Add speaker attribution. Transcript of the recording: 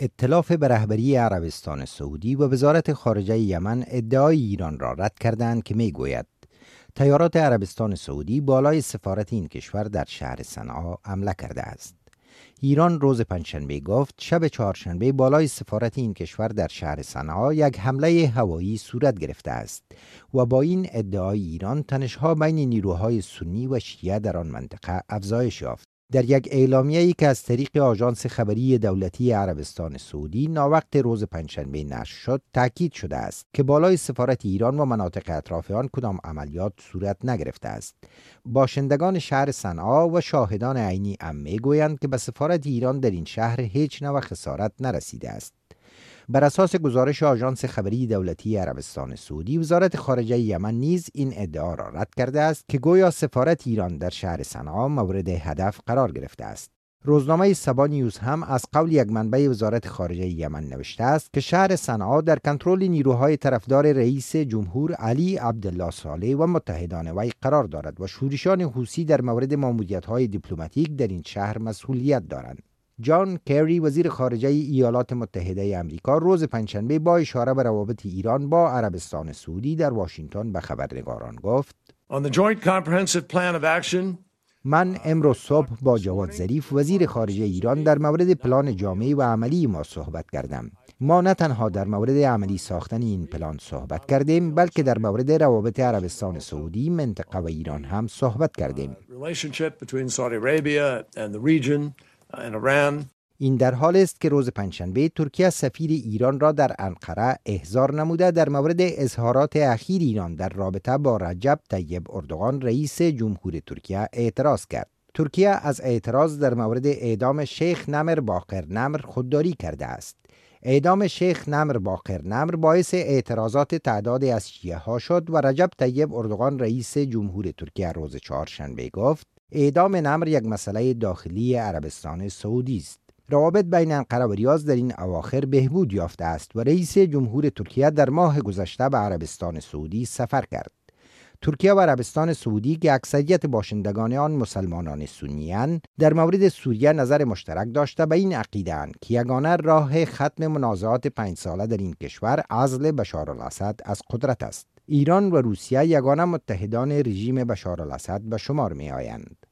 Speaker 1: ائتلاف به رهبری عربستان سعودی و وزارت خارجه یمن ادعای ایران را رد کردند که میگوید طیارات عربستان سعودی بالای سفارت این کشور در شهر صنعا حمله کرده است. ایران روز پنجشنبه گفت شب چهارشنبه بالای سفارت این کشور در شهر صنعا یک حمله هوایی صورت گرفته است و با این ادعای ایران تنش‌ها بین نیروهای سنی و شیعه در آن منطقه افزایش یافت. در یک اعلامیه‌ای که از طریق آژانس خبری دولتی عربستان سعودی ناوقت روز پنجشنبه نشر شد، تاکید شده است که بالای سفارت ایران و مناطق اطراف آن کدام عملیات صورت نگرفته است. باشندگان شهر صنعا و شاهدان عینی هم میگویند که به سفارت ایران در این شهر هیچ نوع خسارت نرسیده است. بر اساس گزارش آژانس خبری دولتی عربستان سعودی، وزارت خارجه یمن نیز این ادعا را رد کرده است که گویا سفارت ایران در شهر صنعا مورد هدف قرار گرفته است. روزنامه سبا نیوز هم از قول یک منبع وزارت خارجه یمن نوشته است که شهر صنعا در کنترل نیروهای طرفدار رئیس جمهور علی عبدالله صالح و متحدان وی قرار دارد و شورشان حوثی در مورد ماموریت‌های دیپلماتیک در این شهر مسئولیت دارند. جان کری وزیر خارجه ایالات متحده آمریکا روز پنجشنبه با اشاره به روابط ایران با عربستان سعودی در واشنگتن به خبرنگاران گفت: من امروز صبح با جواد ظریف وزیر خارجه ایران در مورد پلان جامع و عملی ما صحبت کردم. ما نه تنها در مورد عملی ساختن این پلان صحبت کردیم، بلکه در مورد روابط عربستان سعودی، منطقه و ایران هم صحبت کردیم. این در حال است که روز پنجشنبه ترکیه سفیر ایران را در انقره احضار نموده در مورد اظهارات اخیر ایران در رابطه با رجب طیب اردوغان رئیس جمهور ترکیه اعتراض کرد. ترکیه از اعتراض در مورد اعدام شیخ نمر باقر نمر خودداری کرده است. اعدام شیخ نمر باقر نمر باعث اعتراضات تعدادی از شیعه ها شد و رجب طیب اردوغان رئیس جمهور ترکیه روز چهارشنبه گفت اعدام نمر یک مسئله داخلی عربستان سعودی است. روابط بین انقره و ریاض در این اواخر بهبود یافته است و رئیس جمهور ترکیه در ماه گذشته به عربستان سعودی سفر کرد. ترکیه و عربستان سعودی که اکثریت باشندگان آن مسلمانان سنی‌اند، در مورد سوریه نظر مشترک داشته به این عقیده اند که یگانه راه ختم منازعات 5 ساله در این کشور عزل بشار الاسد از قدرت است. ایران و روسیه یگانه متحدان رژیم بشار الاسد به شمار می آیند.